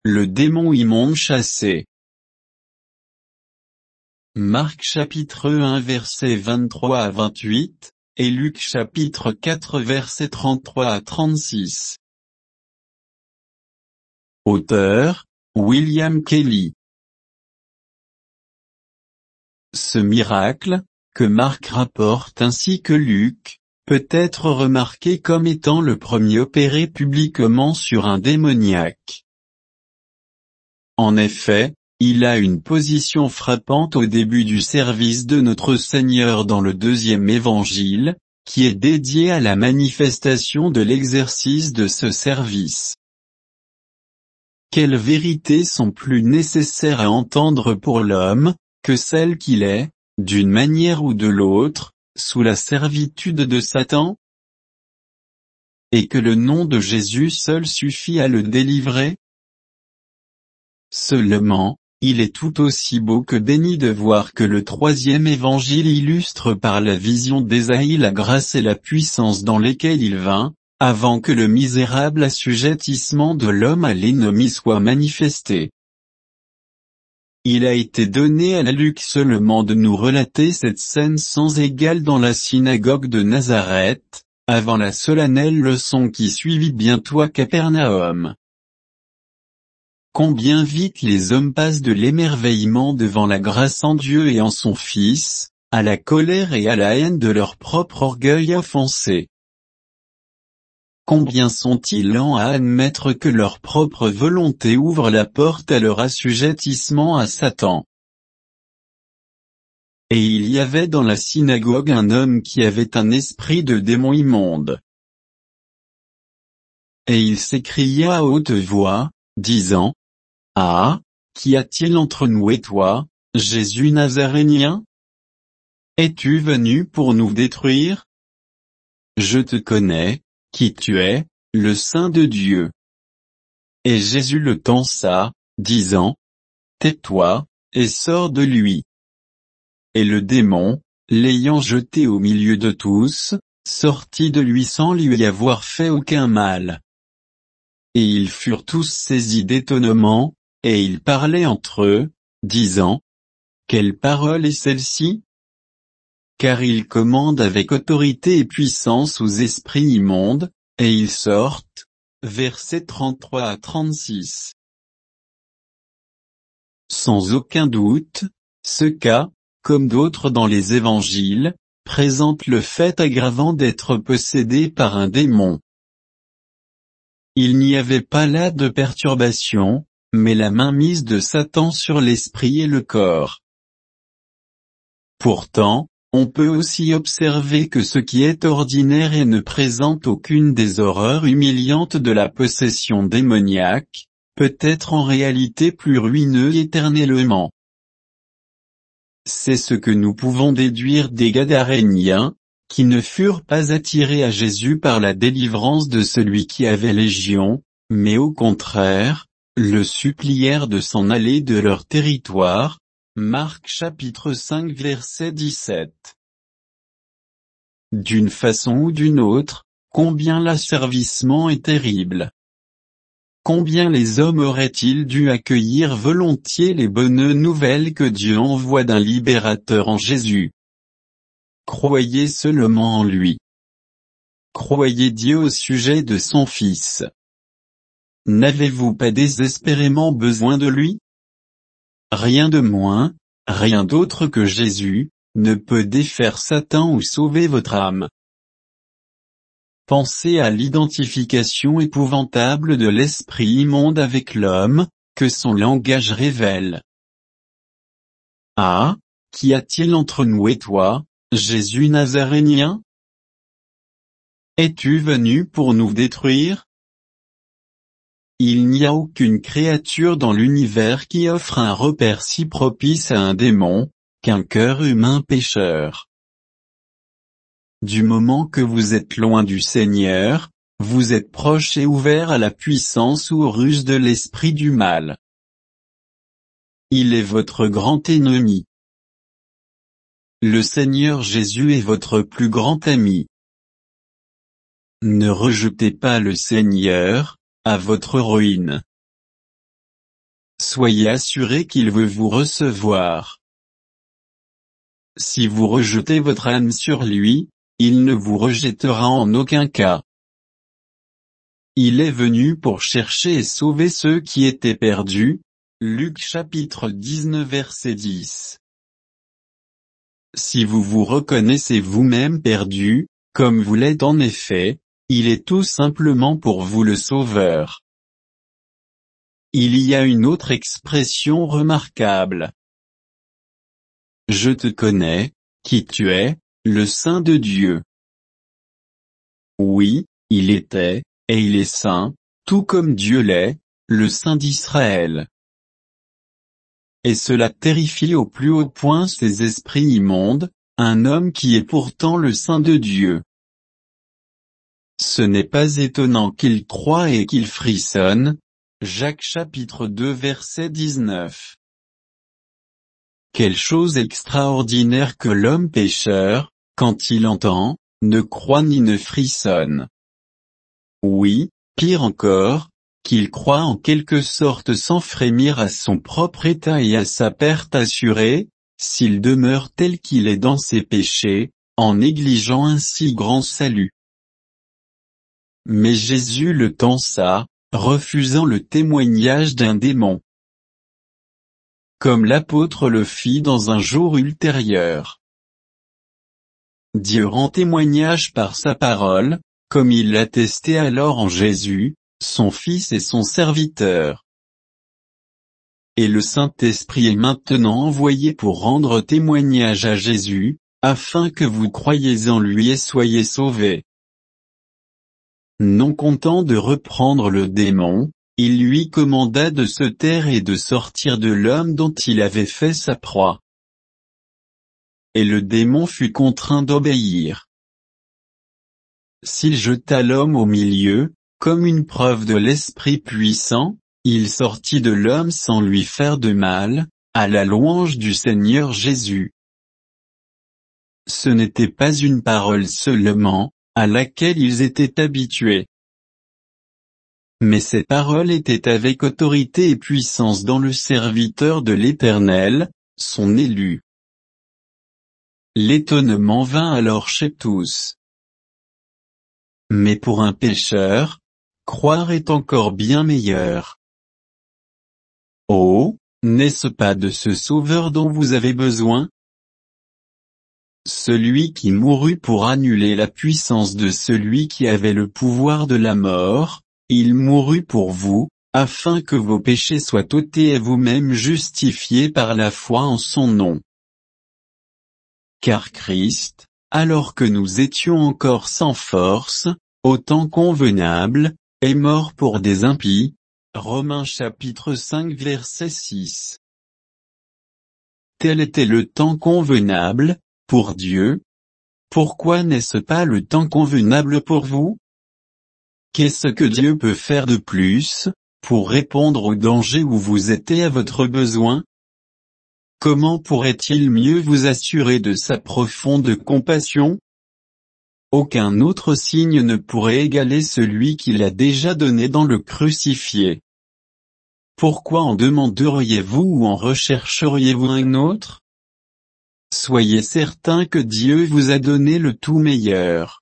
le démon immonde chassé. Marc chapitre 1 versets 23 à 28, et Luc chapitre 4 versets 33 à 36. Auteur, William Kelly. Ce miracle, que Marc rapporte ainsi que Luc, peut être remarqué comme étant le premier opéré publiquement sur un démoniaque. En effet, il a une position frappante au début du service de notre Seigneur dans le deuxième évangile, qui est dédié à la manifestation de l'exercice de ce service. Quelles vérités sont plus nécessaires à entendre pour l'homme, que celles qu'il est, d'une manière ou de l'autre, sous la servitude de Satan? Et que le nom de Jésus seul suffit à le délivrer? Seulement, il est tout aussi beau que béni de voir que le troisième évangile illustre par la vision d'Ésaïe la grâce et la puissance dans lesquelles il vint, avant que le misérable assujettissement de l'homme à l'ennemi soit manifesté. Il a été donné à Luc seulement de nous relater cette scène sans égale dans la synagogue de Nazareth, avant la solennelle leçon qui suivit bientôt à Capernaum. Combien vite les hommes passent de l'émerveillement devant la grâce en Dieu et en son Fils, à la colère et à la haine de leur propre orgueil offensé. Combien sont-ils lents à admettre que leur propre volonté ouvre la porte à leur assujettissement à Satan. Et il y avait dans la synagogue un homme qui avait un esprit de démon immonde. Et il s'écria à haute voix, disant, « Ah, qu'y a-t-il entre nous et toi, Jésus Nazarénien? Es-tu venu pour nous détruire? Je te connais, qui tu es, le Saint de Dieu. » Et Jésus le tança, disant, « Tais-toi, et sors de lui. » Et le démon, l'ayant jeté au milieu de tous, sortit de lui sans lui avoir fait aucun mal. Et ils furent tous saisis d'étonnement, et ils parlaient entre eux, disant, « Quelle parole est celle-ci? Car il commande avec autorité et puissance aux esprits immondes, et ils sortent. » Versets 33 à 36. Sans aucun doute, ce cas, comme d'autres dans les évangiles, présente le fait aggravant d'être possédé par un démon. Il n'y avait pas là de perturbation, mais la mainmise de Satan sur l'esprit et le corps. Pourtant, on peut aussi observer que ce qui est ordinaire et ne présente aucune des horreurs humiliantes de la possession démoniaque, peut être en réalité plus ruineux éternellement. C'est ce que nous pouvons déduire des Gadaréniens, qui ne furent pas attirés à Jésus par la délivrance de celui qui avait légion, mais au contraire, le supplièrent de s'en aller de leur territoire. Marc chapitre 5 verset 17. D'une façon ou d'une autre, combien l'asservissement est terrible. Combien les hommes auraient-ils dû accueillir volontiers les bonnes nouvelles que Dieu envoie d'un libérateur en Jésus. Croyez seulement en lui. Croyez Dieu au sujet de son Fils. N'avez-vous pas désespérément besoin de lui? Rien de moins, rien d'autre que Jésus, ne peut défaire Satan ou sauver votre âme. Pensez à l'identification épouvantable de l'esprit immonde avec l'homme, que son langage révèle. Ah, qu'y a-t-il entre nous et toi, Jésus Nazarénien? Es-tu venu pour nous détruire? Il n'y a aucune créature dans l'univers qui offre un repère si propice à un démon, qu'un cœur humain pécheur. Du moment que vous êtes loin du Seigneur, vous êtes proche et ouvert à la puissance ou aux ruses de l'esprit du mal. Il est votre grand ennemi. Le Seigneur Jésus est votre plus grand ami. Ne rejetez pas le Seigneur, à votre ruine. soyez assurés qu'il veut vous recevoir. Si vous rejetez votre âme sur lui, il ne vous rejettera en aucun cas. Il est venu pour chercher et sauver ceux qui étaient perdus. Luc chapitre 19 verset 10. Si vous vous reconnaissez vous-même perdu, comme vous l'êtes en effet, il est tout simplement pour vous le Sauveur. Il y a une autre expression remarquable. Je te connais, qui tu es, le Saint de Dieu. Oui, il était, et il est saint, tout comme Dieu l'est, le Saint d'Israël. Et cela terrifie au plus haut point ces esprits immondes, un homme qui est pourtant le Saint de Dieu. Ce n'est pas étonnant qu'il croie et qu'il frissonne. Jacques chapitre 2 verset 19. Quelle chose extraordinaire que l'homme pécheur, quand il entend, ne croit ni ne frissonne. Oui, pire encore, qu'il croit en quelque sorte sans frémir à son propre état et à sa perte assurée, s'il demeure tel qu'il est dans ses péchés, en négligeant un si grand salut. Mais Jésus le tensa, refusant le témoignage d'un démon. Comme l'apôtre le fit dans un jour ultérieur. Dieu rend témoignage par sa parole, comme il l'attestait alors en Jésus, son Fils et son serviteur. Et le Saint-Esprit est maintenant envoyé pour rendre témoignage à Jésus, afin que vous croyiez en lui et soyez sauvés. Non content de reprendre le démon, il lui commanda de se taire et de sortir de l'homme dont il avait fait sa proie. Et le démon fut contraint d'obéir. S'il jeta l'homme au milieu, comme une preuve de l'Esprit puissant, il sortit de l'homme sans lui faire de mal, à la louange du Seigneur Jésus. Ce n'était pas une parole seulement, à laquelle ils étaient habitués. Mais ces paroles étaient avec autorité et puissance dans le serviteur de l'Éternel, son élu. L'étonnement vint alors chez tous. Mais pour un pécheur, croire est encore bien meilleur. Oh, n'est-ce pas de ce Sauveur dont vous avez besoin? Celui qui mourut pour annuler la puissance de celui qui avait le pouvoir de la mort, il mourut pour vous, afin que vos péchés soient ôtés et vous-même justifiés par la foi en son nom. Car Christ, alors que nous étions encore sans force, au temps convenable, est mort pour des impies. Romains chapitre 5 verset 6. Tel était le temps convenable, pour Dieu. Pourquoi n'est-ce pas le temps convenable pour vous? Qu'est-ce que Dieu peut faire de plus, pour répondre au danger où vous êtes et à votre besoin? Comment pourrait-il mieux vous assurer de sa profonde compassion? Aucun autre signe ne pourrait égaler celui qu'il a déjà donné dans le crucifié. Pourquoi en demanderiez-vous ou en rechercheriez-vous un autre? Soyez certain que Dieu vous a donné le tout meilleur.